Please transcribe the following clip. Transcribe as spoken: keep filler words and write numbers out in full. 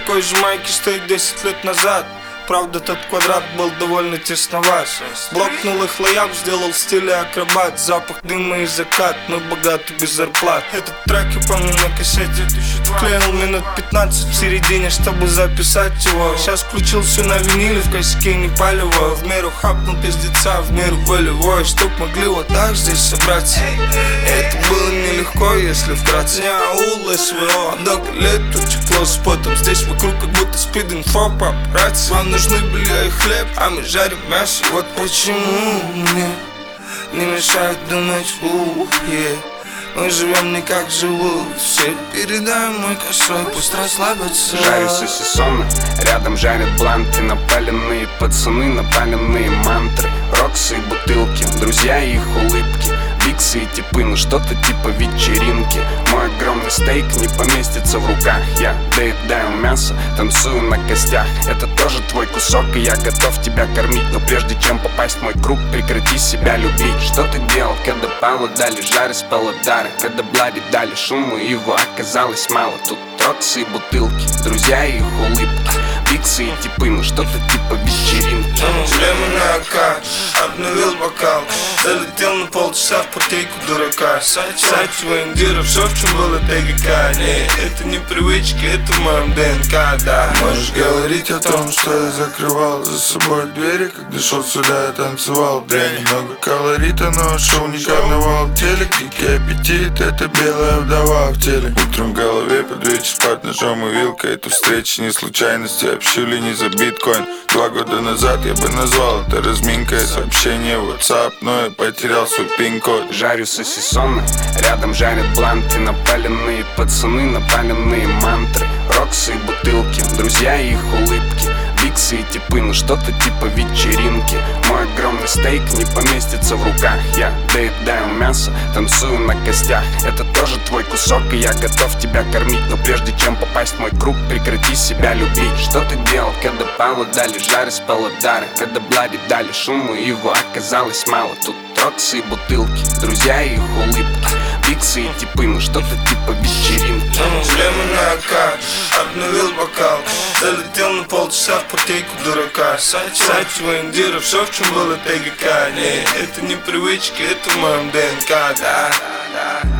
такой же майке, что и десять лет назад. Правда, тот квадрат был довольно тесноват. Блокнул их лояк, сделал в стиле акробат. Запах дыма и закат, мы богаты без зарплат. Этот трек я помню на кассете. Клеил минут пятнадцать в середине, чтобы записать его. Сейчас включил все на виниле, в косяке не палево. В меру хапнул пиздеца, в меру волевой, чтоб могли вот так здесь собраться. Это было нелегко, если вкратце. Я аул СВО, много лет тут тепло с потом. Здесь вокруг как будто спид-инфо, папарацци. Вам нужны белье и хлеб, а мы жарим мясо. Вот почему мне не мешает думать, ух, yeah. Мы живем не как живут все. Передай мой косой, пусть расслабятся. Жарю сосисоны, рядом жарят бланты. Напаленные пацаны, напаленные мантры. Роксы и бутылки, друзья и их улыбки. Биксы и типы, ну что-то типа вечеринки. Мой огромный стейк не поместится в руках. Я доедаю мясо, танцую на костях. Это тоже твой кусок, и я готов тебя кормить. Но прежде чем попасть в мой круг, прекрати себя любить. Что ты делал, когда Павла дали жары с паладары? Когда Блади дали шуму, его оказалось мало. Тут роксы и бутылки, друзья и их улыбки. Биксы и типы, ну что-то типа вечеринки. Шлемы на АК, обновил бокал. Залетел на полчаса в партейку дурака. Сачева индира, все в чем было ТГК. Не, это не привычки, это в моем ДНК, да. Можешь говорить о том, что я закрывал за собой двери. Когда шел сюда, я танцевал дрянь. Много колорита, но шоу не карнавал. Телек, дикий аппетит, это белая вдова в теле. Утром в голове под вечер спать ножом и вилкой. Эту встречу не случайности, общали не за биткоин. Два года назад я бы назвал это разминкой. Сообщение в WhatsApp, но я потерял свой пин-код. Жарю сосисоны, рядом жарят бланты. Напаленные пацаны, напаленные мантры. Роксы и бутылки, друзья и их улыбки. Биксы и типы, ну что-то типа вечеринки. Мой огромный стейк не поместится в руках. Я доедаю мясо, танцую на костях. Это тоже твой кусок, и я готов тебя кормить. Но прежде чем попасть в мой круг, прекрати себя любить. Что ты делал, когда Павла дали жары с паладары? Когда Блади дали шуму, его оказалось мало. Тут роксы и бутылки, друзья и их улыбки. Биксы и типы, ну что-то типа вечеринки. Шлемы на АК, обновил бокал. Залетел на полчаса в партейку дурака. Сачева индира, все в чем было ТГК. Не, это не привычки, это в моем ДНК, да, да, да.